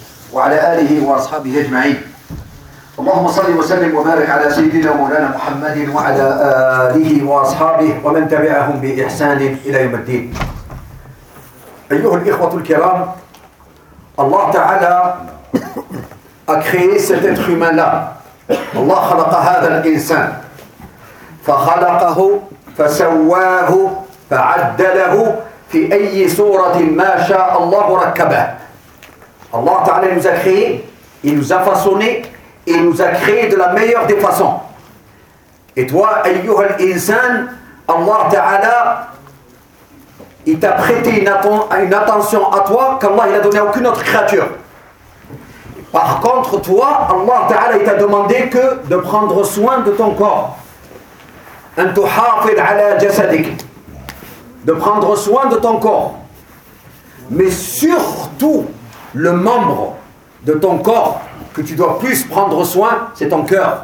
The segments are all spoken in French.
وعلى آله وأصحابه أجمعين. اللهم صل وسلم وبارك على سيدنا مولانا محمد وعلى آله وأصحابه ومن تبعهم بإحسان إلى يوم الدين. أيها الإخوة الكرام, Allah Ta'ala a créé cet être humain-là. Allah khalaqa hadha al-insan. فخلقه فسواه فعدله في أي صورة ما شاء الله ركبه. Allah Ta'ala nous a créé, il nous a façonné et il nous a créé de la meilleure des façons. Et toi, ayyuha al-insan, Allah Ta'ala, il t'a prêté une attention à toi qu'Allah n'a donné à aucune autre créature. Par contre, toi, Allah Ta'ala, il t'a demandé que de prendre soin de ton corps. أن تحافظ على جسدك, de prendre soin de ton corps. Mais surtout, le membre de ton corps que tu dois plus prendre soin, c'est ton cœur.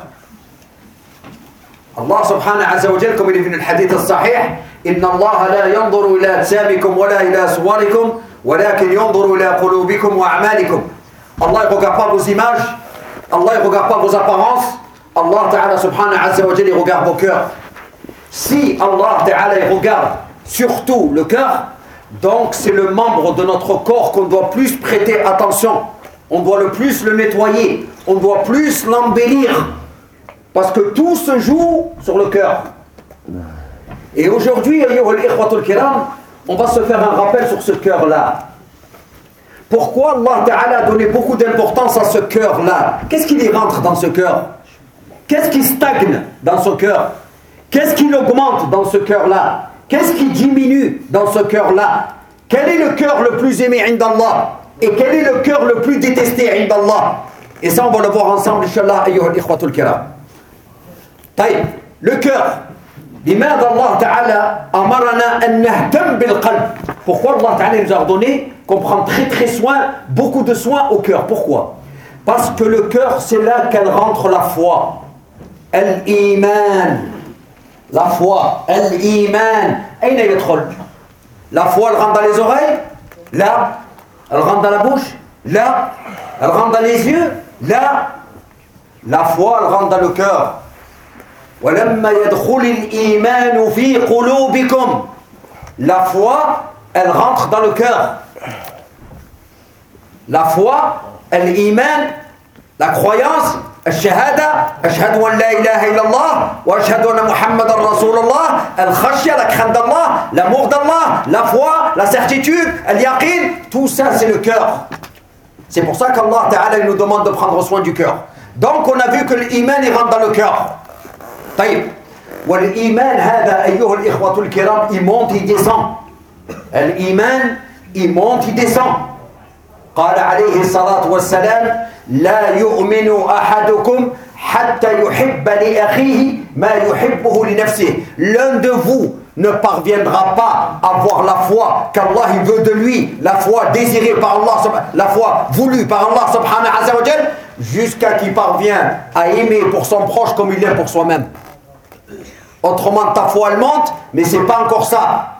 Allah subhanahu azza wa jalla, comme il est venu le hadith al-sahih, إن الله لا ينظر إلى أجسامكم ولا إلى صوركم ولكن ينظر إلى قلوبكم وأعمالكم. Allah ne regarde pas vos images, Allah ne regarde pas vos apparences, Allah Ta'ala subhanahu azza wa jalla, il regarde vos cœurs. Si Allah Ta'ala il regarde surtout le cœur, donc c'est le membre de notre corps qu'on doit plus prêter attention. On doit le plus le nettoyer, on doit plus l'embellir. Parce que tout se joue sur le cœur. Et aujourd'hui, on va se faire un rappel sur ce cœur-là. Pourquoi Allah Ta'ala a donné beaucoup d'importance à ce cœur-là? Qu'est-ce qui y rentre dans ce cœur? Qu'est-ce qui stagne dans ce cœur? Qu'est-ce qui augmente dans ce cœur-là? Qu'est-ce qui diminue dans ce cœur-là? Quel est le cœur le plus aimé indallah? Et quel est le cœur le plus détesté indallah? Et ça, on va le voir ensemble, Inch'Allah, ayyuha al-ikhwatul kiram. Taïb, le cœur. لماذا الله تعالى أمرنا أن نهتم بالقلب? Pourquoi Allah Ta'ala nous a ordonné qu'on prend très soin, beaucoup de soin au cœur? Pourquoi? Parce que le cœur, c'est là qu'elle rentre la foi. Al-Iman. La foi, al-Iman. أين يدخل? La foi, elle rentre dans les oreilles? Là. Elle rentre dans la bouche? Là. Elle rentre dans les yeux? Là. La foi, elle rentre dans le cœur. وَلَمَّا يَدْخُلِ الْإِيمَانُ فِي قُلُوبِكُمْ. La foi, elle rentre dans le cœur. La foi, al-Iman, la croyance, الشهادة أشهد أن لا إله إلا الله وأشهد أن محمد رسول الله, الخشية, la crainte d'Allah, l'amour d'Allah, la foi, la certitude, al-yaqin, tout ça c'est le cœur. C'est pour ça qu'Allah Ta'ala nous demande de prendre soin du cœur. Donc on a vu que l'iman il rentre dans le cœur. طيب, والإيمان هذا أيها الإخوة الكرام, il monte, il descend. الإيمان il monte, il descend. قال عليه الصلاة والسلام لا يؤمن أحدكم حتى يحب لأخيه ما يحبه لنفسه. L'un de vous ne parviendra pas à avoir la foi qu'Allah il veut de lui, la foi désirée par Allah, la foi voulue par Allah subhanahu wa ta'ala, jusqu'à qu'il parvient à aimer pour son proche comme il aime pour soi-même. Autrement, ta foi elle monte, mais c'est pas encore ça.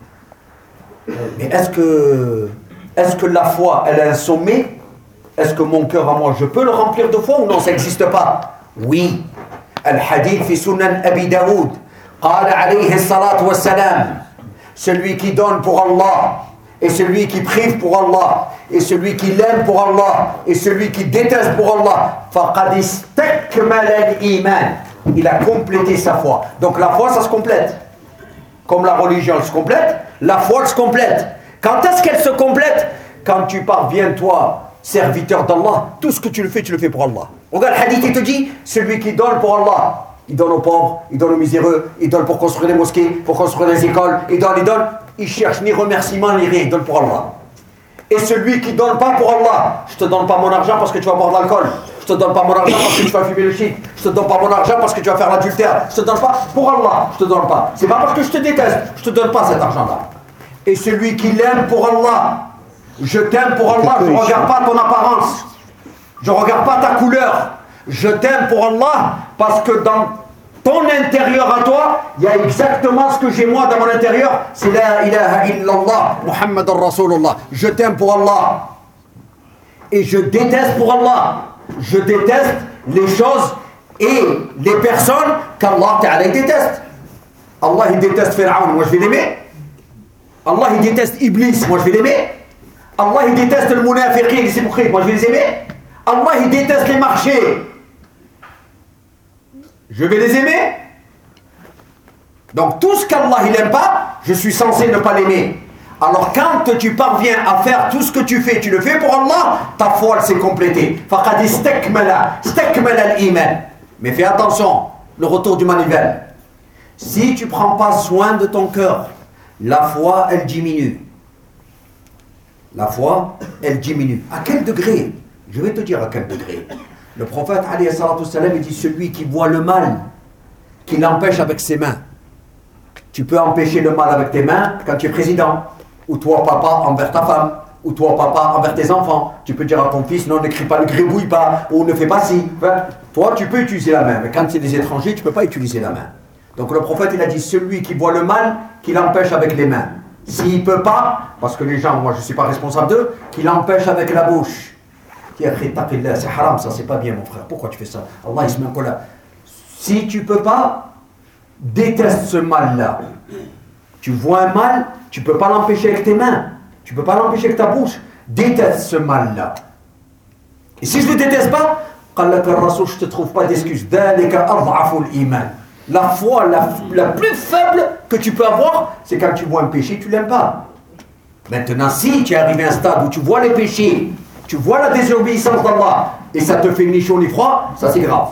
Mais est-ce que la foi elle a un sommet? Est-ce que mon cœur à moi je peux le remplir de foi ou non? Ça n'existe pas. Oui. Al-Hadith fi Sunan Abi Daoud, قال عليه الصلاة والسلام, celui qui donne pour Allah et celui qui prive pour Allah et celui qui l'aime pour Allah et celui qui déteste pour Allah, فقد استكمل الإيمان. Il a complété sa foi. Donc la foi ça se complète. Comme la religion elle se complète, la foi elle se complète. Quand est-ce qu'elle se complète? Quand tu parviens toi, serviteur d'Allah, tout ce que tu le fais pour Allah. Regarde le hadith, il te dit, celui qui donne pour Allah, il donne aux pauvres, il donne aux miséreux, il donne pour construire des mosquées, pour construire des écoles, il donne, il cherche ni remerciement ni rien, il donne pour Allah. Et celui qui donne pas pour Allah, je te donne pas mon argent parce que tu vas boire de l'alcool, je te donne pas mon argent parce que tu vas fumer le shit, je te donne pas mon argent parce que tu vas faire l'adultère, je te donne pas pour Allah, je te donne pas. C'est pas parce que je te déteste, je te donne pas cet argent-là. Et celui qui l'aime pour Allah, je t'aime pour Allah, je ne regarde pas ton apparence, je ne regarde pas ta couleur, je t'aime pour Allah parce que dans ton intérieur à toi, il y a exactement ce que j'ai moi dans mon intérieur, c'est la ilaha illallah, Muhammadur Rasulullah. Je t'aime pour Allah. et je déteste pour Allah. Je déteste les choses et les personnes qu'Allah Ta'ala déteste. Allah il déteste Pharaon, moi je vais l'aimer. Allah il déteste Iblis, moi je vais l'aimer. Allah il déteste le munafiqin, les hypocrites, moi je vais les aimer. Allah il déteste les marchés, je vais les aimer. Donc tout ce qu'Allah il n'aime pas, je suis censé ne pas l'aimer. Alors quand tu parviens à faire tout ce que tu fais, tu le fais pour Allah, ta foi elle s'est complétée. Faqad istakmala al-iman. Mais fais attention, le retour du manivelle. Si tu ne prends pas soin de ton cœur, la foi elle diminue. La foi elle diminue. À quel degré? Je vais te dire à quel degré. Le prophète alayhi salatu wassalam, il dit celui qui voit le mal, qui l'empêche avec ses mains. Tu peux empêcher le mal avec tes mains quand tu es président. Ou toi, papa, envers ta femme. Ou toi, papa, envers tes enfants. Tu peux dire à ton fils, non, n'écris pas, ne gribouille pas, ou ne fais pas ci. Enfin, toi, tu peux utiliser la main. Mais quand c'est des étrangers, tu ne peux pas utiliser la main. Donc le prophète, il a dit, celui qui voit le mal, qui l'empêche avec les mains. S'il ne peut pas, parce que les gens, moi, je ne suis pas responsable d'eux, qui l'empêche avec la bouche. C'est haram, ça, c'est pas bien, mon frère. Pourquoi tu fais ça? Allah, il se met en colère. Si tu ne peux pas, déteste ce mal-là. Tu vois un mal, tu ne peux pas l'empêcher avec tes mains. Tu ne peux pas l'empêcher avec ta bouche. Déteste ce mal-là. Et si je ne le déteste pas, je ne te trouve pas d'excuse. La foi la plus faible que tu peux avoir, c'est quand tu vois un péché, tu ne l'aimes pas. Maintenant, si tu es arrivé à un stade où tu vois les péchés, tu vois la désobéissance d'Allah, et ça te fait ni chaud ni froid, ça c'est grave.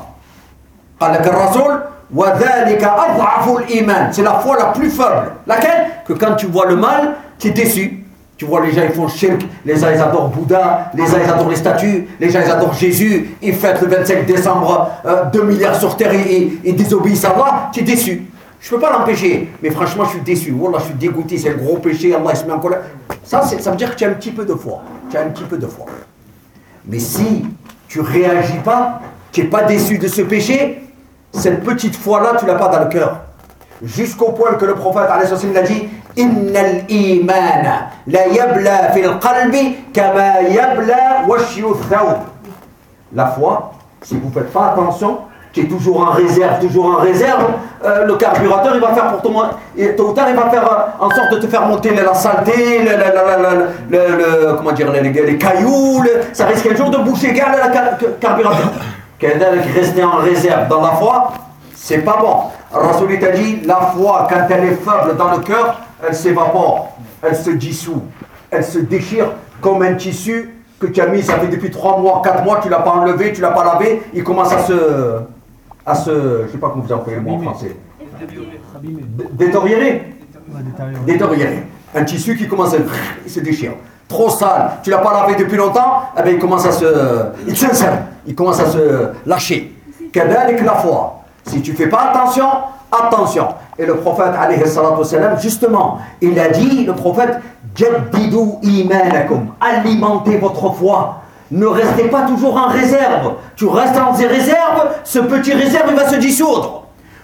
C'est la foi la plus faible. Laquelle? Que quand tu vois le mal, tu es déçu. Tu vois les gens ils font shirk, les gens ils adorent Bouddha, les gens ils adorent les statues, les gens ils adorent Jésus, ils fêtent le 25 décembre 2 milliards sur terre et désobéissent à Allah, tu es déçu. Je ne peux pas l'empêcher, mais franchement je suis déçu. Wallah, je suis dégoûté, c'est un gros péché, Allah il se met en colère. Ça veut dire que tu as un petit peu de foi. Tu as un petit peu de foi. Mais si tu ne réagis pas, tu n'es pas déçu de ce péché, cette petite foi-là, tu ne l'as pas dans le cœur. Jusqu'au point que le prophète a dit Innal imana la yabla fil qalbi kama yabla washyu thawb. La foi, si vous ne faites pas attention, tu es toujours en réserve, le carburateur il va faire pour toi, et tôt ou tard il va faire en sorte de te faire monter la saleté, comment dire, les cailloux, ça risque un jour de boucher le carburateur. Rester en réserve dans la foi, c'est pas bon. Rasoul t'a dit, la foi, quand elle est faible dans le cœur, elle s'évapore, elle se dissout, elle se déchire comme un tissu que tu as mis, ça fait depuis 3 mois, 4 mois, tu ne l'as pas enlevé, tu ne l'as pas lavé, il commence à se je ne sais pas comment vous employez le mot en français. Détériorer. Un tissu qui commence à se déchire. Trop sale, tu ne l'as pas lavé depuis longtemps, eh bien, il commence à il commence à se lâcher. Qu'avec la foi, si tu ne fais pas attention, attention. Et le prophète, alayhi salatu wassalam, justement, il a dit, le prophète, Jaddidu imanakum, alimentez votre foi. Ne restez pas toujours en réserve. Tu restes en réserve, ce petit réserve il va se dissoudre.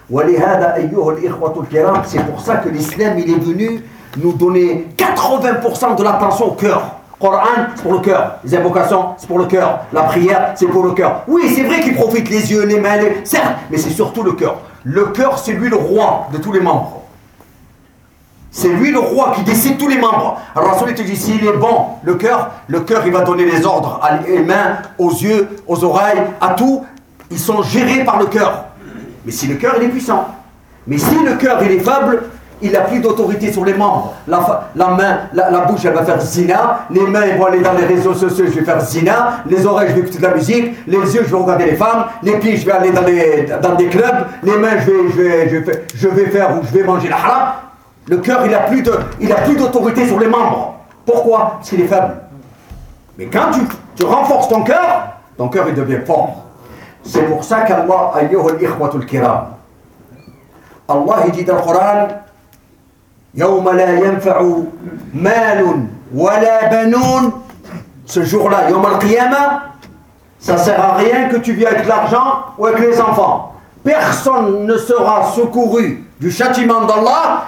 C'est pour ça que l'islam il est venu nous donner 80% de l'attention au cœur. Coran, c'est pour le cœur. Les invocations, c'est pour le cœur. La prière, c'est pour le cœur. Oui, c'est vrai qu'il profite les yeux, les mains, certes, mais c'est surtout le cœur. Le cœur, c'est lui le roi de tous les membres. C'est lui le roi qui décide tous les membres. Alors Rasoul te dit, s'il est bon, le cœur il va donner les ordres aux mains, aux yeux, aux oreilles, à tout. Ils sont gérés par le cœur. Mais si le cœur il est puissant. Mais si le cœur il est faible, il n'a plus d'autorité sur les membres. La main, la bouche elle va faire zina, les mains ils vont aller dans les réseaux sociaux, je vais faire zina, les oreilles je vais écouter de la musique, les yeux je vais regarder les femmes, les pieds je vais aller dans des clubs, les mains je vais faire ou je vais manger la haram. Le cœur, il a plus d'autorité sur les membres. Pourquoi? Parce qu'il est faible. Mais quand tu renforces ton cœur il devient fort. C'est pour ça qu'Allah, ayyuhal ikhwatul kiram, Allah il dit dans le Coran, Yawma la yanfa'u malun wala banoun. Ce jour-là, Yawm al-Qiyamah, ça ne sert à rien que tu viennes avec l'argent ou avec les enfants. Personne ne sera secouru du châtiment d'Allah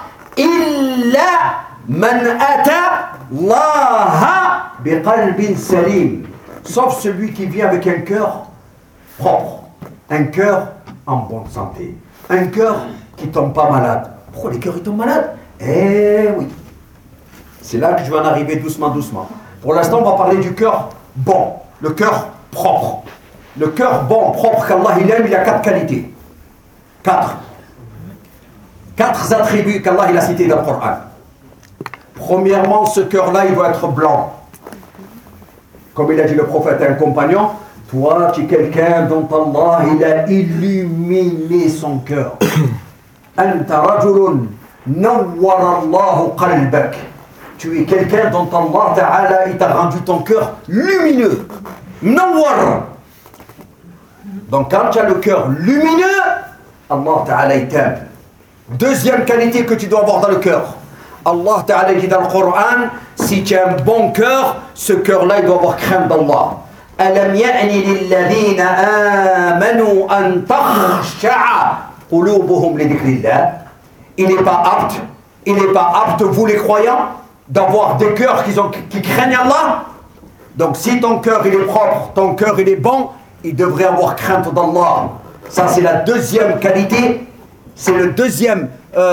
إلا من أتى الله بقلب سليم. sauf celui qui vient avec un cœur propre, un cœur en bonne santé, un cœur qui ne tombe pas malade. Pourquoi les cœurs ils tombent malades? Eh oui. C'est là que je vais en arriver doucement, doucement. Pour l'instant, on va parler du cœur bon, le cœur propre. Le cœur bon, propre qu'Allah il aime, il a 4 qualités. 4 attributs qu'Allah il a cités dans le Coran. Premièrement, ce cœur-là, il doit être blanc. Comme il a dit le prophète à un compagnon, toi, tu es quelqu'un dont Allah il a illuminé son cœur. Anta rajulun nawwara Allahu qalbak. Tu es quelqu'un dont Allah Ta'ala il t'a rendu ton cœur lumineux. Nawwar. Donc quand tu as le cœur lumineux, Allah Ta'ala il t'aime. Deuxième qualité que tu dois avoir dans le cœur. Allah Ta'ala dit dans le Coran, si tu as un bon cœur, ce cœur-là il doit avoir crainte d'Allah. Alam ya'ni lilladhina amanu an takhsha'a qulubuhum li dhikrillah. Il n'est pas apte, vous les croyants, d'avoir des cœurs qui craignent Allah. Donc si ton cœur il est propre, ton cœur il est bon, il devrait avoir crainte d'Allah. Ça c'est la deuxième qualité, c'est le deuxième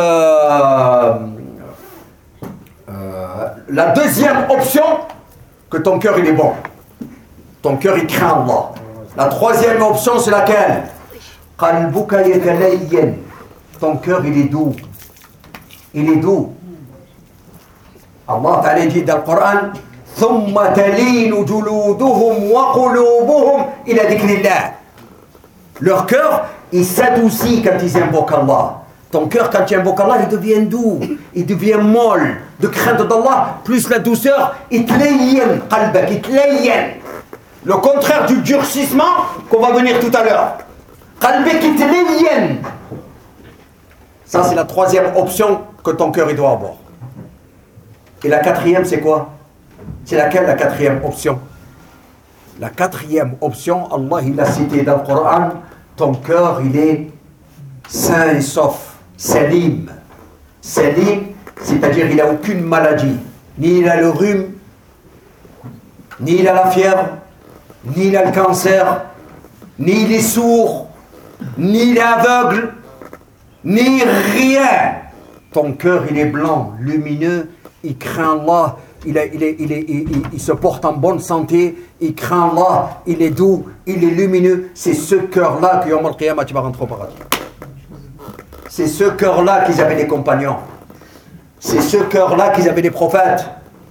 la deuxième option, que ton cœur il est bon. Ton cœur il craint Allah. La troisième option c'est laquelle? Qalbuka yatalayyan. Ton cœur il est doux. Il est doux. Allah Ta'ala dit dans le Coran, thumma talinu juluduhum wa qulubuhum ila dhikrillah. Leur cœur il s'adoucit quand ils invoquent Allah. Ton cœur, quand tu invoques Allah, il devient doux, il devient molle, de crainte d'Allah, plus la douceur, itlayyan qalbak, itlayyan. Le contraire du durcissement qu'on va venir tout à l'heure. Qalbak itlayyan. Ça, c'est la troisième option que ton cœur il doit avoir. Et la quatrième, c'est quoi? C'est laquelle la quatrième option? La quatrième option, Allah il a cité dans le Coran, ton cœur il est sain et sauf. Salim. Salim, c'est-à-dire il n'a aucune maladie. Ni il a le rhume, ni il a la fièvre, ni il a le cancer, ni il est sourd, ni il est aveugle, ni rien. Ton cœur il est blanc, lumineux, il craint Allah, il se porte en bonne santé, il craint Allah, il est doux, il est lumineux. C'est ce cœur-là que Yawm al-Qiyamah tu vas rentrer au paradis. C'est ce cœur-là qu'ils avaient des compagnons. C'est ce cœur-là qu'ils avaient des prophètes.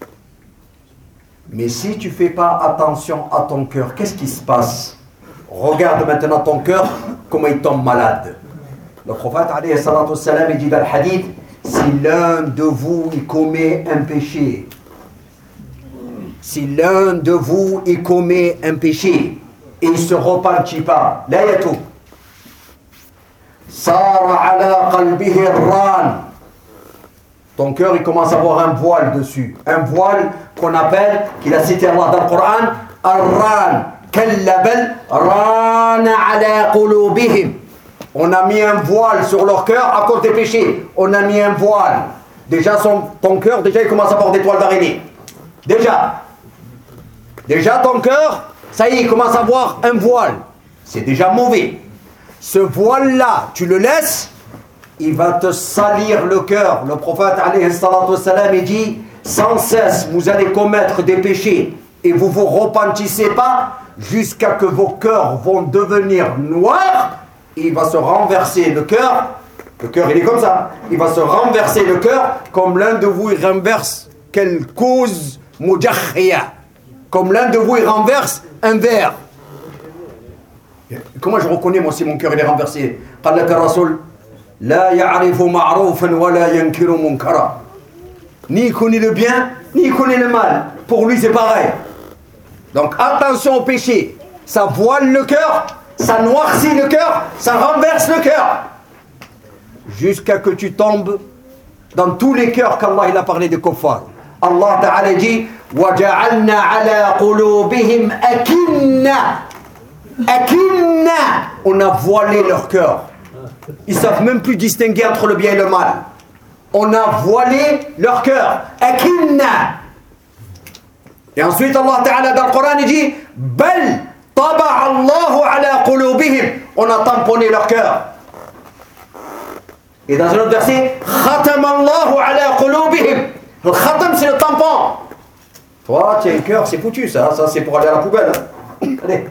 Mais si tu ne fais pas attention à ton cœur, qu'est-ce qui se passe? Regarde maintenant ton cœur, comment il tombe malade. Le prophète, alayhi salatu wassalam, il dit dans le hadith, si l'un de vous il commet un péché, si l'un de vous il commet un péché, et il ne se repentit pas, là il y a tout. Sara ala qalbihi ran. Ton cœur il commence à avoir un voile dessus. Un voile qu'on appelle, qu'il a cité Allah dans le Coran, ar-ran. Kallabal ran ala qulubihim. On a mis un voile sur leur cœur à cause des péchés. On a mis un voile. Déjà ton cœur, déjà il commence à avoir des toiles d'araignée. Déjà ton cœur, ça y est, il commence à avoir un voile. C'est déjà mauvais. Ce voile-là, tu le laisses, il va te salir le cœur. Le prophète, alayhi salatu wassalam, il dit, sans cesse, vous allez commettre des péchés et vous vous repentissez pas jusqu'à que vos cœurs vont devenir noirs. Il va se renverser le cœur. Le cœur, il est comme ça. Il va se renverser le cœur comme l'un de vous, il renverse quelle cause mujahhiya. Comme l'un de vous, il renverse un verre. Comment je reconnais moi si mon cœur il est renversé? Ni il connaît le bien, ni il connaît le mal. Pour lui c'est pareil. Donc attention au péché. Ça voile le cœur, ça noircit le cœur, ça renverse le cœur. Jusqu'à que tu tombes dans tous les cœurs qu'Allah il a parlé de kuffar. Allah Ta'ala dit وَجَعَلْنَا عَلَىٰ قُلُوبِهِمْ أَكِنَّةً. On a voilé leur cœur. Ils ne savent même plus distinguer entre le bien et le mal. On a voilé leur cœur. Akinna. Et ensuite, Allah Ta'ala dans le Coran, il dit Bal taba'a Allahu ala qulubihim. On a tamponné leur cœur. Et dans un autre verset, Khatam Allahu ala qulubihim. Le khatam, c'est le tampon. Toi, tu as un cœur, c'est foutu, ça c'est pour aller à la poubelle. Hein. Allez.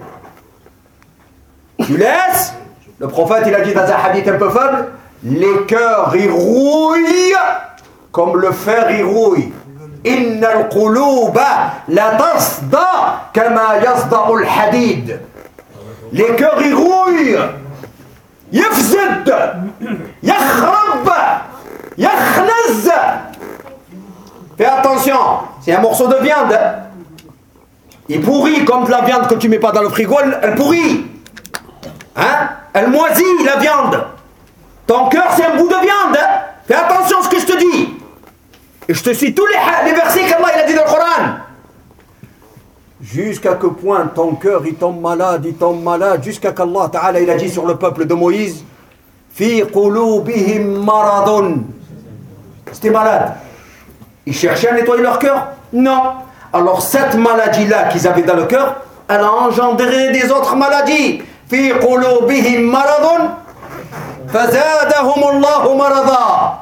Tu laisses. Le prophète, il a dit dans un hadith un peu faible, les cœurs, ils rouillent comme le fer, il rouille. Inna al-quluba la tasda kama yasda'u al-hadid. Les cœurs, ils rouillent. Yafzid. Yakhrab. Yakhnaz. Fais attention, c'est un morceau de viande. Il pourrit comme de la viande que tu ne mets pas dans le frigo, elle pourrit. Hein? Elle moisit la viande. Ton cœur, c'est un bout de viande. Fais attention à ce que je te dis. Et je te cite tous les versets qu'Allah il a dit dans le Coran. Jusqu'à quel point ton cœur il tombe malade, jusqu'à qu'Allah Ta'ala il a dit sur le peuple de Moïse Fi qulubihim maradun. C'était malade. Ils cherchaient à nettoyer leur cœur? Non. Alors cette maladie-là qu'ils avaient dans le cœur, elle a engendré des autres maladies. Fi qulubihim maradun fazadahum Allahu marada.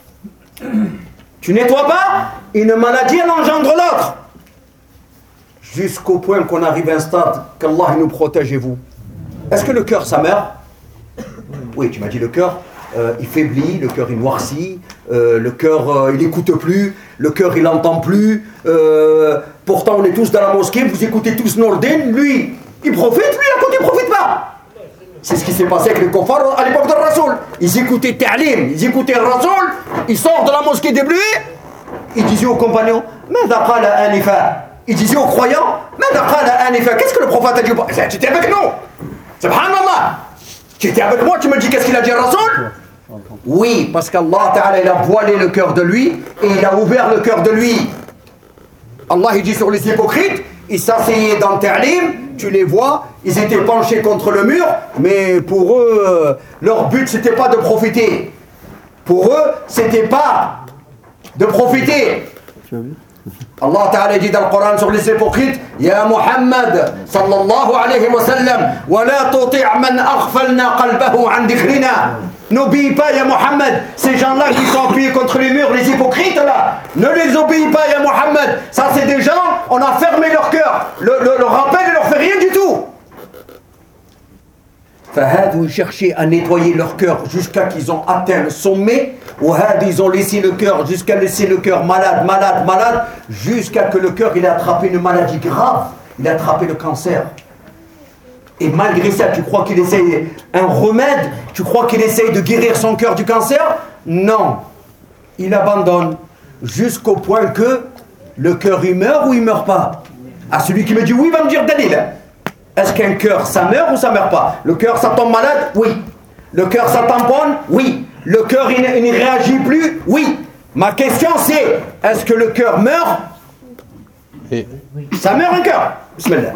Tu nettoies pas, une maladie elle engendre l'autre. Jusqu'au point qu'on arrive à un stade qu'Allah nous protège et vous. Est-ce que le cœur ça meurt? Oui, tu m'as dit le cœur il faiblit, le cœur il noircit, le cœur il n'écoute plus, le cœur il n'entend plus. Pourtant on est tous dans la mosquée, vous écoutez tous Nordin, lui il profite, lui à côté il profite pas. C'est ce qui s'est passé avec les kuffars à l'époque de Rasoul. Ils écoutaient Ta'lim, ils écoutaient Rasoul, ils sortent de la mosquée débluée, ils disaient aux compagnons Mada qala anifa. Ils disaient aux croyants Mada qala anifa. Qu'est-ce que le prophète a dit? Tu étais avec nous. Subhanallah. Tu étais avec moi, tu me dis qu'est-ce qu'il a dit à Rasoul? Oui, parce qu'Allah Ta'ala il a voilé le cœur de lui et il a ouvert le cœur de lui. Allah il dit sur les hypocrites, ils s'asseyaient dans Ta'lim, tu les vois, ils étaient penchés contre le mur, mais pour eux, leur but c'était pas de profiter. Pour eux, c'était pas de profiter. Allah Ta'ala dit dans le Coran sur les hypocrites Ya Muhammad sallallahu alayhi wa sallam wa la tuti' man aghfalna qalbahu an dhikrina. N'obéis pas Ya Muhammad. Ces gens-là qui sont appuyés contre les murs, les hypocrites là, ne les obéis pas Ya Muhammad. Ça c'est des gens, on a fermé leur cœur. Le rappel ne leur fait rien du tout. Fahad, ils cherchaient à nettoyer leur cœur jusqu'à qu'ils ont atteint le sommet. Ou Had, ils ont laissé le cœur, jusqu'à laisser le cœur malade, jusqu'à que le cœur il a attrapé une maladie grave. Il a attrapé le cancer. Et malgré ça, tu crois qu'il essaye un remède? Tu crois qu'il essaye de guérir son cœur du cancer? Non. Il abandonne jusqu'au point que le cœur il meurt ou il meurt pas. À celui qui me dit oui, va me dire Dalil. Est-ce qu'un cœur ça meurt ou ça meurt pas? Le cœur ça tombe malade? Oui. Le cœur ça tamponne? Oui. Le cœur il ne réagit plus? Oui. Ma question c'est, est-ce que le cœur meurt? Et... ça meurt un cœur? Bismillah.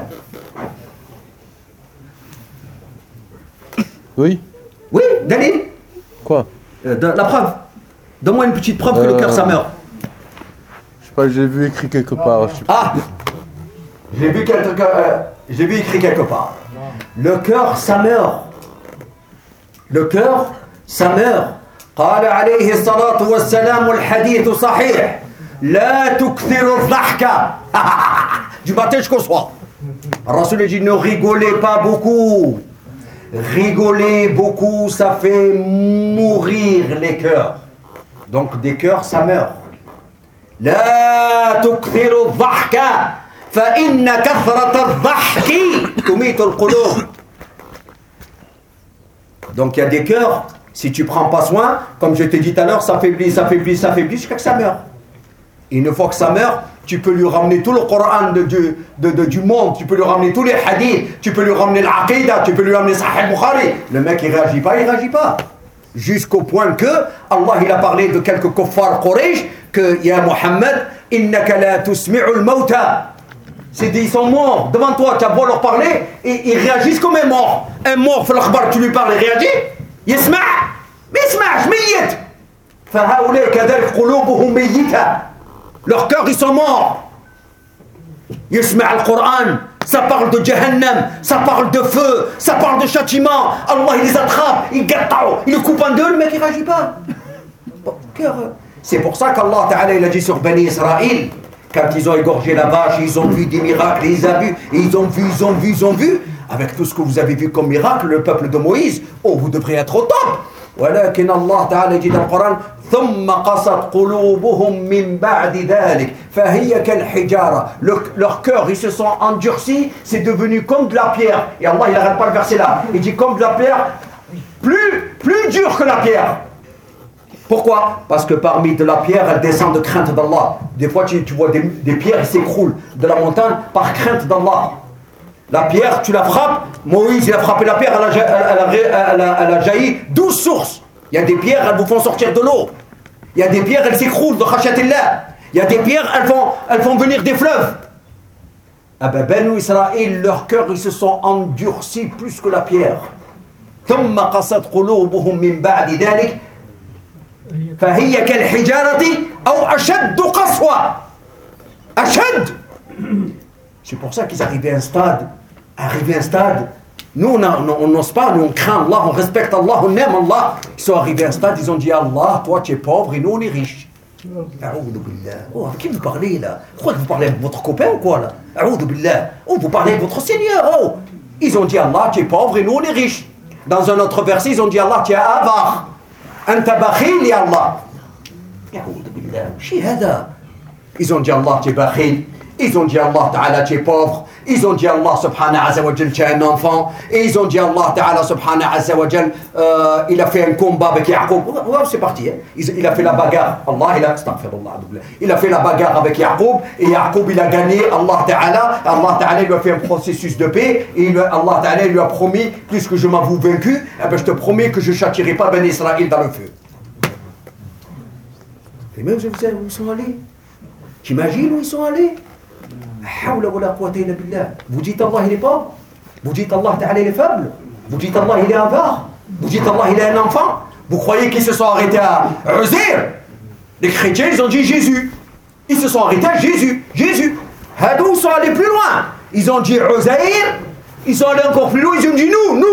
Oui. Oui, Dalil. Quoi? La preuve. Donne-moi une petite preuve que le cœur ça meurt. Je sais pas, j'ai vu écrit quelque part. Ah, j'ai vu écrit quelque part. Le cœur ça meurt. Le cœur ça meurt. قال عليه الصلاة والسلام الحديث صحيح لا تكثر الضحك. Du matin jusqu'au soir. Rasoul dit ne rigolez pas beaucoup. Rigoler beaucoup, ça fait mourir les cœurs. Donc des cœurs, ça meurt. لا تكثر الضحك فإن كثرة الضحك تميت القلوب. Donc il y a des cœurs, si tu ne prends pas soin, comme je t'ai dit tout à l'heure, ça faiblit jusqu'à que ça meurt. Et une fois que ça meurt, tu peux lui ramener tout le Coran du monde, tu peux lui ramener tous les hadiths, tu peux lui ramener l'Aqidah, tu peux lui ramener Sahih Bukhari. Le mec il réagit pas. Jusqu'au point que Allah il a parlé de quelques kuffars Quraysh que Ya Muhammad, innaka la tusmi'ul mawta. C'est dit, ils sont morts devant toi, tu as beau leur parler, et ils réagissent comme un mort. Un mort, fait l'akhbar, tu lui parles, il réagit. يسمع ما يسمعش ميت. فهؤلاء كذلك قلوبهم ميتة. Leurs cœurs ils sont morts. يسمع القرآن, ça parle de Jahannam, ça parle de feu, ça parle de châtiment. Allah il les attrape, il le coupe en deux, le mec il réagit pas. C'est pour ça qu'Allah Ta'ala il a dit sur Bani Israël, quand ils ont égorgé la vache, ils ont vu des miracles, ils ont vu. Avec tout ce que vous avez vu comme miracle, le peuple de Moïse, oh vous devrez être au top. ولكن الله تعالى dit dans le Coran ثم قست قلوبهم من بعد ذلك فهي كالحجارة. Leur cœur, ils se sont endurcis, c'est devenu comme de la pierre. Et Allah, il n'arrête pas le verset là. Il dit comme de la pierre, plus dur que la pierre. Pourquoi? Parce que parmi de la pierre, elle descend de crainte d'Allah. Des fois, tu vois des pierres qui s'écroulent de la montagne par crainte d'Allah. La pierre, tu la frappes. Moïse, il a frappé la pierre, elle a jailli 12 sources. Il y a des pierres, elles vous font sortir de l'eau. Il y a des pierres, elles s'écroulent de khashatillah. Il y a des pierres, elles vont venir des fleuves. Ah ben, Banu Israël, leur cœur, ils se sont endurcis plus que la pierre. ثم قست قلوبهم من بعد ذلك فهي كالحجارة أو أشد قسوة. أشد. C'est pour ça qu'ils arrivaient à un stade. Nous, on n'ose pas, nous, on craint Allah, on respecte Allah, on aime Allah. Ils sont arrivés à un stade, ils ont dit Allah, toi tu es pauvre et nous on est riches. Oh, avec qui vous parlez là? Pourquoi vous parlez avec votre copain ou quoi là? Oh, vous parlez avec votre Seigneur. Oh. Ils ont dit Allah, tu es pauvre et nous on est riches. Dans un autre verset, ils ont dit Allah, tu es avare. Anta bakhil ya Allah. Ils ont dit Allah, tu es bakhil. Ils ont dit Allah Ta'ala, tu es pauvre. Ils ont dit Allah Subhanahu Azza wa Jal, tu es un enfant. Et ils ont dit Allah Ta'ala Subhanahu Azza wa Jal, il a fait un combat avec Yaqub. Ouais, c'est parti. Hein. Il a fait la bagarre. Il a fait la bagarre avec Yaqub. Et Yaqub, il a gagné. Allah Ta'ala lui a fait un processus de paix. Et Allah Ta'ala lui a promis, puisque je m'avoue vaincu, eh ben, je te promets que je ne châtirai pas Ben Israël dans le feu. Et même, je vous sais où ils sont allés. T'imagines où ils sont allés? Vous dites Allah il est pauvre, vous dites Allah Ta'ala il est faible, vous dites Allah il est avare, vous dites Allah il est un enfant, vous croyez qu'ils se sont arrêtés à Uzair? Les chrétiens ils ont dit Jésus, ils se sont arrêtés à Jésus. Hadou sont allés plus loin, ils ont dit Uzair, ils sont allés encore plus loin, ils ont dit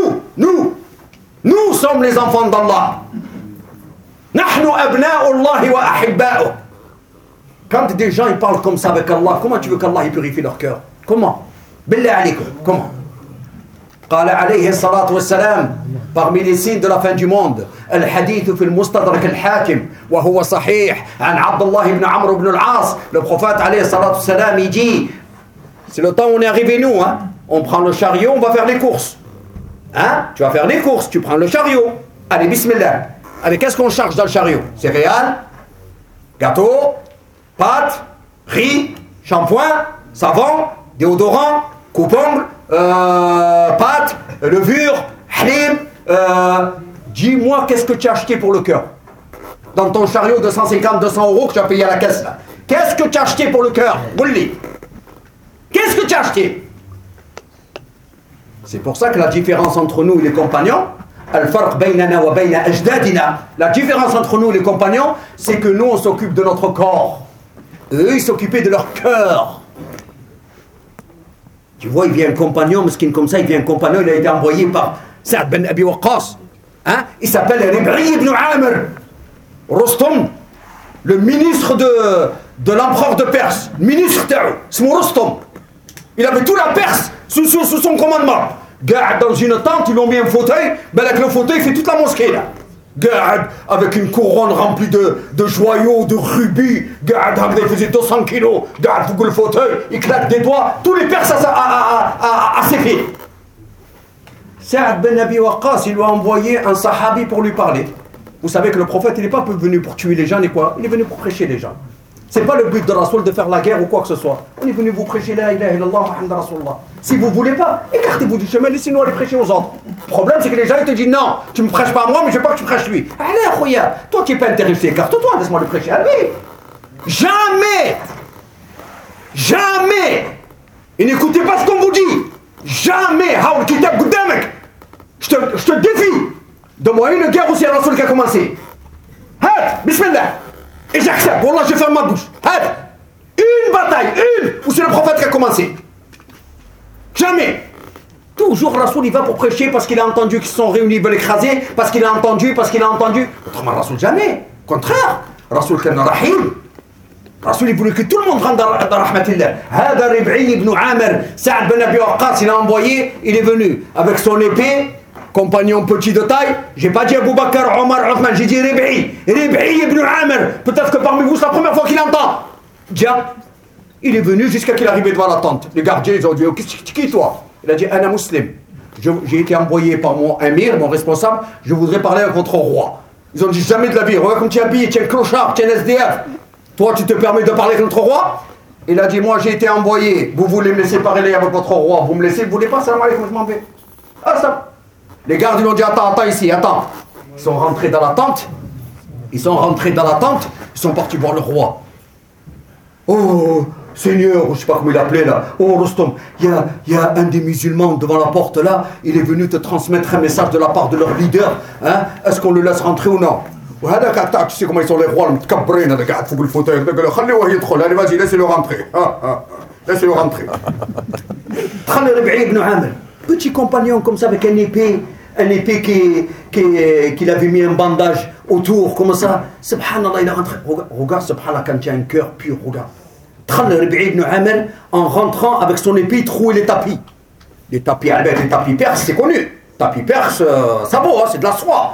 nous sommes les enfants d'Allah. Nahnu abna'ullahi wa ahibba'uh. Quand des gens ils parlent comme ça avec Allah, comment tu veux qu'Allah purifie leur cœur? Comment? Billah alaykum, comment? قال عليه الصلاة والسلام parmi les signes de la fin du monde الحديث في المستدرك الحاكم وهو صحيح عن عبد الله بن عمرو بن العاص. Le prophète عليه الصلاة والسلام il dit, c'est le temps où on est arrivé nous, hein? On prend le chariot, on va faire les courses. Hein? Tu vas faire les courses, tu prends le chariot. Allez, bismillah. Allez, qu'est-ce qu'on charge dans le chariot? Céréales, gâteaux, pâtes, riz, shampoing, savon, déodorant, coupe-ongles, pâtes, levure, halim. Dis-moi qu'est-ce que tu as acheté pour le cœur? Dans ton chariot de 150-200 € que tu as payé à la caisse là. Qu'est-ce que tu as acheté pour le cœur? Bouli. Qu'est-ce que tu as acheté? C'est pour ça que la différence entre nous et les compagnons, la différence entre nous et les compagnons, c'est que nous on s'occupe de notre corps. Eux ils s'occupaient de leur cœur. Tu vois, il vient un compagnon, mesquin comme ça, il vient un compagnon, il a été envoyé par Sa'd ben Abi Waqqas. Hein? Il s'appelle Rib'i ibn Amr. Rostom, le ministre de l'empereur de Perse. Ministre Ta'ou, c'est mon Rostom. Il avait tout la Perse sous son commandement. Garde dans une tente, ils lui ont mis un fauteuil, ben avec le fauteuil, il fait toute la mosquée là. Garde avec une couronne remplie de joyaux, de rubis. Garde, il faisait 200 kilos. Garde, pour le fauteuil, il claque des doigts. Tous les Perses à ses pieds. Sa'd ben Abi Waqqas, il lui a envoyé un sahabi pour lui parler. Vous savez que le prophète, il n'est pas venu pour tuer les gens, ni quoi. Il est venu pour prêcher les gens. C'est pas le but de Rasoul de faire la guerre ou quoi que ce soit. On est venu vous prêcher la ilaha illallah Muhammad Rasulullah. Si vous voulez pas, écartez-vous du chemin, laissez-nous aller prêcher aux autres. Le problème c'est que les gens ils te disent non, tu me prêches pas à moi mais je veux pas que tu prêches lui. Allez khoya, toi qui es pas intéressé, écarte-toi, laisse-moi le prêcher à lui. Jamais. Et n'écoutez pas ce qu'on vous dit. Jamais. Haoul kitab goudamek. Je te défie. Donne-moi une guerre où c'est Rasoul qui a commencé. Hat, bismillah. Et j'accepte, wallah je ferme ma bouche. Une une bataille, où c'est le prophète qui a commencé. Jamais. Toujours Rasoul il va pour prêcher parce qu'il a entendu qu'ils sont réunis, ils veulent l'écraser, parce qu'il a entendu. Autrement Rasoul jamais. Au contraire, Rasoul kana rahim. Rasoul il voulait que tout le monde rentre dans rahmatillah. Hada Rib'i ibn Amr, Sa'd ben Abi Waqqas, il a envoyé, il est venu avec son épée, compagnon petit de taille. J'ai pas dit Abu Bakr, Omar, Othman, j'ai dit Rib'i ibn Amr. Peut-être que parmi vous c'est la première fois qu'il entend. Tiens, il est venu jusqu'à qu'il arrive devant la tente. Les gardiens ils ont dit qui toi? Il a dit Ana muslim. J'ai été envoyé par mon émir, mon responsable, je voudrais parler avec votre roi. Ils ont dit jamais de la vie, regarde comme tu es habillé, tu es un clochard, tu es un SDF. Toi tu te permets de parler avec notre roi? Il a dit moi j'ai été envoyé, vous voulez me laisser parler avec votre roi, vous me laissez, vous voulez pas, salam alaykoum, je m'en vais. Ah ça. Les gardes ils ont dit attends ici, attends. Ils sont rentrés dans la tente, ils sont partis voir le roi. Oh Seigneur, je sais pas comment il appelait là. Oh Rostom, il y a un des musulmans devant la porte là, il est venu te transmettre un message de la part de leur leader. Hein? Est-ce qu'on le laisse rentrer ou non? Tu sais comment ils sont les rois, il faut que le fauteuil. Allez vas-y, laissez-le rentrer. Laissez-le rentrer. Petit compagnon comme ça avec un épée qu'il avait mis un bandage autour, comme ça. Subhanallah, il est rentré. Regarde, subhanallah, quand tu as un cœur pur, regarde. Rib'i ibn Amr, en rentrant avec son épée, trouait les tapis. Les tapis perses, c'est connu. Tapis perses, ça vaut, c'est de la soie.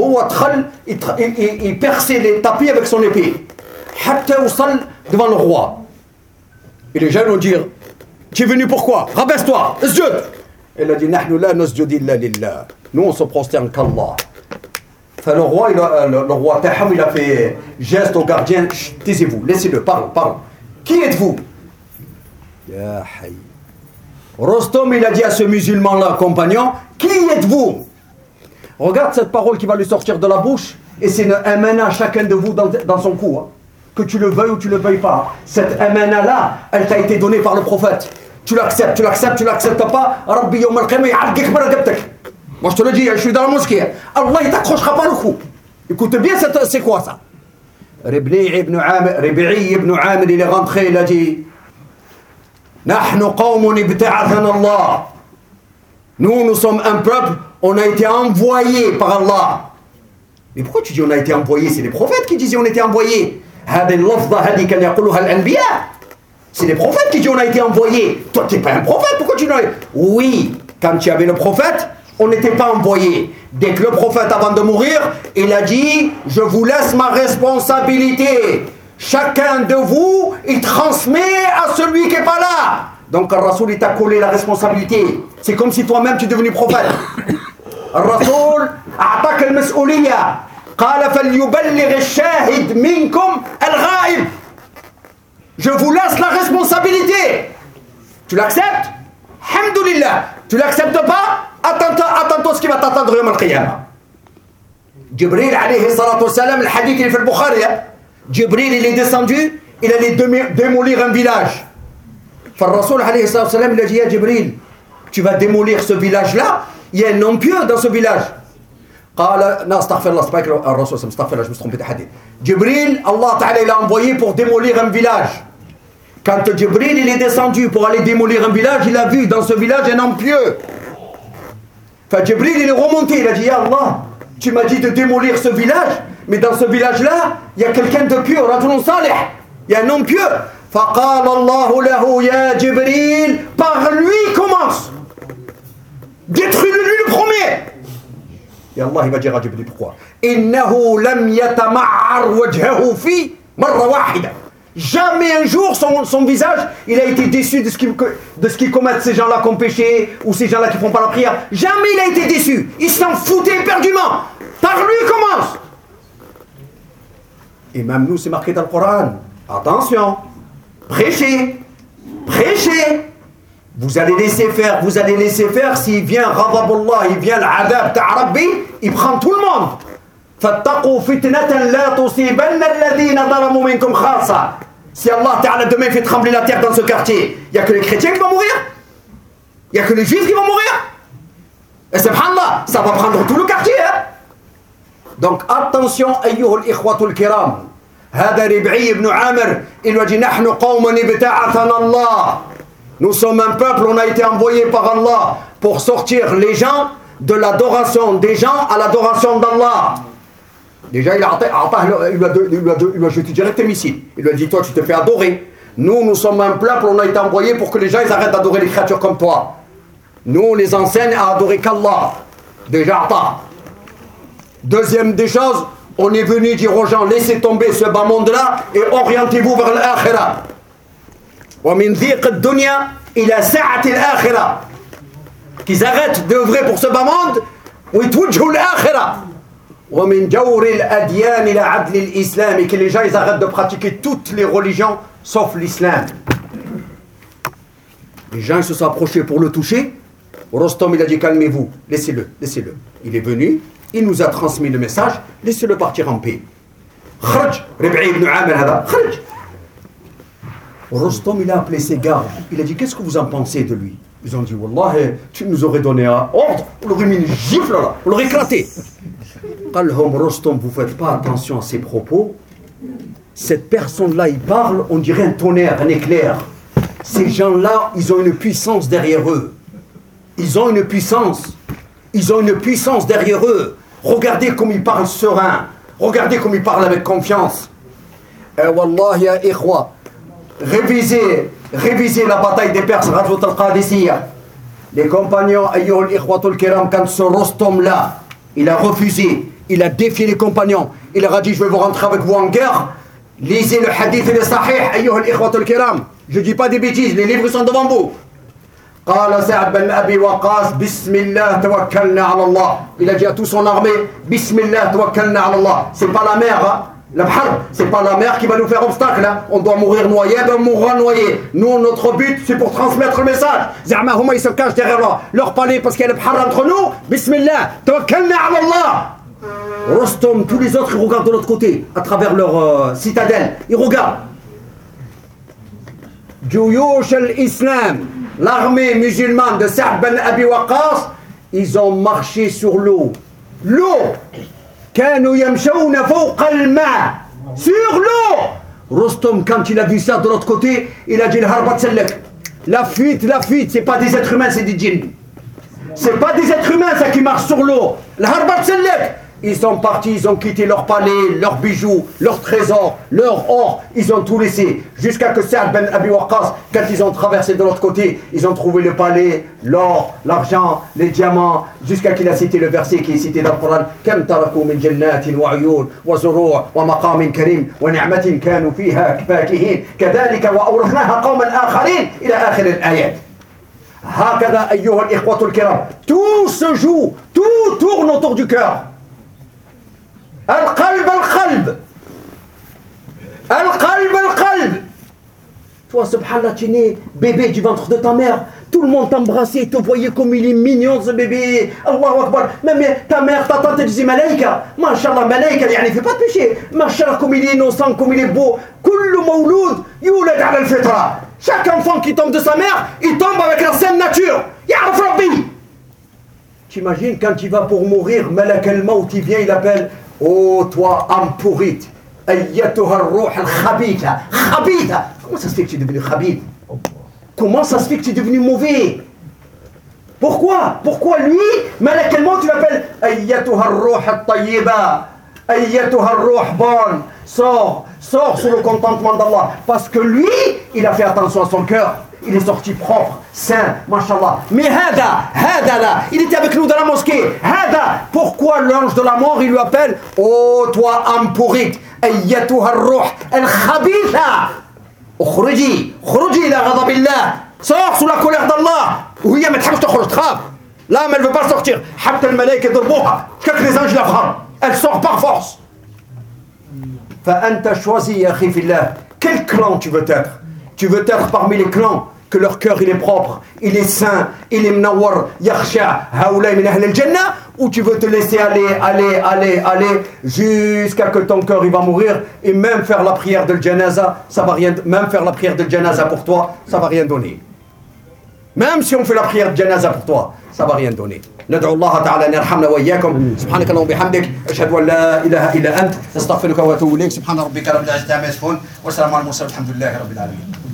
Il perçait les tapis avec son épée. Devant le roi. Et les gens vont dire tu es venu pourquoi? Rabaisse-toi, isjud. Il a dit Nahnu la nasjud illa lillah. Nous on se prosterne qu'Allah. Le roi Taham, il a fait geste au gardien. Taisez-vous, laissez-le, parle. Qui êtes-vous? Ya Hayy. Rostom, il a dit à ce musulman-là, compagnon, qui êtes-vous? Regarde cette parole qui va lui sortir de la bouche, et c'est une amana à chacun de vous dans son cou. Hein. Que tu le veuilles ou tu le veuilles pas. Cette amana-là, elle t'a été donnée par le prophète. Tu l'acceptes pas, Rabbi Yawm al-Qiyamah ya'argik barakabtak. Moi je te le dis, je suis dans la mosquée. Allah il t'accrochera pas le cou. Écoute bien, c'est quoi ça? Rib'i ibn Amr, il est rentré, il a dit Nahnu qawmun ibta'athana Allah. Nous sommes un peuple, on a été envoyés par Allah. Mais pourquoi tu dis on a été envoyés? C'est les prophètes qui disaient on a été envoyés. C'est les prophètes qui disent on a été envoyés. Toi tu n'es pas un prophète, pourquoi tu n'as... Oui, quand tu avais le prophète, on n'était pas envoyés. Dès que le prophète avant de mourir, il a dit je vous laisse ma responsabilité. Chacun de vous, il transmet à celui qui n'est pas là. Donc Rasoul il t'a collé la responsabilité. C'est comme si toi-même tu es devenu prophète. Rasoul a'tak al-mas'uliyya. قال فليبلغ الشاهد منكم الغائب. Je vous laisse la responsabilité. Tu l'acceptes? Alhamdulillah. Tu l'acceptes pas? Attends-toi ce qui va t'attendre Yawm al-Qiyamah. Jibril alayhi salatu wassalam, le hadith il est fait le Bukhari. Jibril il est descendu, il allait démolir un village. Rasoul alayhi salatu wassalam, il a dit à Jibril, tu vas démolir ce village-là, il y a un homme pieux dans ce village. Non, astaghfirullah, c'est pas que Rasoul, astaghfirullah, je me suis trompé de hadith. Jibril, Allah Ta'ala, il a envoyé pour démolir un village. Quand Jibril il est descendu pour aller démolir un village, il a vu dans ce village un homme pieux. Jibril il est remonté, il a dit Ya Allah, tu m'as dit de démolir ce village, mais dans ce village-là, il y a quelqu'un de pieux, Rajulun Salih, il y a un homme pieux. فقال الله له يا جبريل, par lui commence. Détruis-le lui le premier. Et Allah il va dire à Jibril pourquoi. إنه لم يتمعر وجهه في مرة واحدة. Jamais un jour son visage il a été déçu de ce qu'ils commettent ces gens-là comme péché ou ces gens-là qui font pas la prière. Jamais il a été déçu. Il s'en foutait éperdument. Par lui commence. Et même nous c'est marqué dans le Coran. Attention. Prêchez. Vous allez laisser faire. S'il vient Ghadabullah, il vient l'adab ta'rabbi, il prend tout le monde. Fattaqu fitnatan la tusibanna alladhina zalamu minkum khassa. Si Allah Ta'ala demain fait trembler la terre dans ce quartier, il n'y a que les chrétiens qui vont mourir. Il n'y a que les juifs qui vont mourir. Et subhanallah, ça va prendre tout le quartier. Hein? Donc attention, ayyuhul ikhwatul kiram. هذا ربعي بن عامر, il lui a dit نحن قوم ابتعثنا الله. Nous sommes un peuple, on a été envoyé par Allah pour sortir les gens de l'adoration des gens à l'adoration d'Allah. Déjà, il lui a jeté direct un missile. Il lui a dit, toi, tu te fais adorer. Nous sommes un peuple, on a été envoyé pour que les gens ils arrêtent d'adorer les créatures comme toi. Nous, on les enseigne à adorer qu'Allah. Déjà, deuxième des choses, on est venu dire aux gens, laissez tomber ce bas monde-là et orientez-vous vers l'akhira. ومن ضيق الدنيا إلى سعة الآخرة. Qu'ils arrêtent d'œuvrer pour ce bas monde ويتوجهوا الآخرة. ومن جور الأديان إلى عدل الإسلام. Et que les gens ils arrêtent de pratiquer toutes les religions sauf l'islam. Les gens ils se sont approchés pour le toucher. Rostom il a dit calmez-vous, laissez-le. Il est venu, il nous a transmis le message, laissez-le partir en paix. Kharj, Rib'i ibn Amir hada, kharj. Rostom il a appelé ses gardes, il a dit qu'est-ce que vous en pensez de lui? Ils ont dit wallah, tu nous aurais donné un ordre, on l'aurait mis une gifle là, on l'aurait éclaté. Qalhum Rostom, vous faites pas attention à ses propos. Cette personne-là, il parle, on dirait un tonnerre, un éclair. Ces gens-là, ils ont une puissance derrière eux. Ils ont une puissance derrière eux. Regardez comme ils parlent serein. Regardez comme ils parlent avec confiance. Wallah ya ikhwa, révisez la bataille des Perses, Ghazwat al-Qadisiyya. Les compagnons, ayyuhul ikhwatul kiram, quand ce Rostom-là, il a refusé, il a défié les compagnons, il leur a dit je vais vous rentrer avec vous en guerre. Lisez le hadith et le sahih, ayyuhul ikhwatul kiram. Je dis pas des bêtises, les livres sont devant vous. قال سعد بن أبي وقاص بسم الله توكلنا على الله. Il a dit à toute son armée بسم الله توكلنا على الله. C'est pas la mer, hein? La bhar, c'est pas la mer qui va nous faire obstacle, hein? On doit mourir noyé, ben on mourra noyé. Nous, notre but, c'est pour transmettre le message. Zama huma, ils se cachent derrière leur palais parce qu'il y a le bhar entre nous. Bismillah, tawakkalna ala Allah. Rostom, tous les autres, ils regardent de l'autre côté, à travers leur citadelle. Ils regardent. Juyush al-Islam, l'armée musulmane de Sa'd ben Abi Waqqas, ils ont marché sur l'eau. L'eau. كانوا يمشون فوق الماء. Sur l'eau. Rostom, quand il a vu ça de l'autre côté, il a dit la fuite, c'est pas des êtres humains, c'est des djinns. C'est pas des êtres humains ça qui marchent sur l'eau. Ils sont partis, ils ont quitté leur palais, leurs bijoux, leurs trésors, leur or, ils ont tout laissé. Jusqu'à que Sa'd ben Abi Waqqas, quand ils ont traversé de l'autre côté, ils ont trouvé le palais, l'or, l'argent, les diamants, jusqu'à qu'il a cité le verset qui est cité dans le Coran. Kam taraku min jannatin wa uyun wa zuru' wa maqamin karim wa ni'matin kanu fiha fakihin kadhalika wa awrathnaha qawman akharin ila akhir al-ayat. Hakada ayyuha al-ikhwatu al-kiram. Tout se joue, tout tourne autour du cœur. Al-qalb. Toi, subhanallah, tu es né bébé du ventre de ta mère. Tout le monde t'embrassait, te voyait comme il est mignon ce bébé. Allahu Akbar. Même ta mère, ta tante, elle disait Malaïka. Masha'Allah, Malaïka, il ne fait pas de péché. Masha'Allah, comme il est innocent, comme il est beau. Kullu mawloud yulad ala al-fitra. Chaque enfant qui tombe de sa mère, il tombe avec la saine nature. Ya'raf Rabbi. T'imagines quand il va pour mourir, Malak al-Maut, il vient, il appelle. Oh, toi, âme pourrite, ayyatuha ar-ruh al-khabitha. Khabitha. Comment ça se fait que tu es devenu khabith? Comment ça se fait que tu es devenu mauvais? Pourquoi lui, Malak al-Maut, tu l'appelles ayyatuha ar-ruh al-tayyiba. Ayyatuha ar-ruh bonne. Sors sous le contentement d'Allah. Parce que lui, il a fait attention à son cœur. Il est sorti propre, saint, mashallah. Mais Hada là, il était avec nous dans la mosquée. Hada, pourquoi l'ange de la mort, il lui appelle oh toi âme pourrite, ayyatuha ar-ruh al-khabitha. Khruji ila ghadabillah. Sors sous la colère d'Allah. وهي ما تحبش تخرج تخاف. Là, mais elle ne veut pas sortir. حتى الملائكة يضربوها. Jusqu'à que les anges la frappent. Elle sort par force. فأنت choisis يا أخي في الله. Quel clan tu veux être? Tu veux être parmi les clans que leur cœur il est propre, il est saint, il est mnawar, yakhsha, haoulay min ahl al-jannah, ou tu veux te laisser aller jusqu'à que ton cœur il va mourir et même faire la prière de janaza, ça va rien, même faire la prière de janaza pour toi, ça va rien donner. Même si on fait la prière de janaza pour toi, ça va rien donner. ندعو الله تعالى أن يرحمنا وإياكم. سبحانك اللهم وبحمدك أشهد أن لا إله إلا أنت أستغفرك وأتوب إليك. سبحان ربك رب العزة عما يصفون وسلام على المرسلين والحمد لله رب العالمين.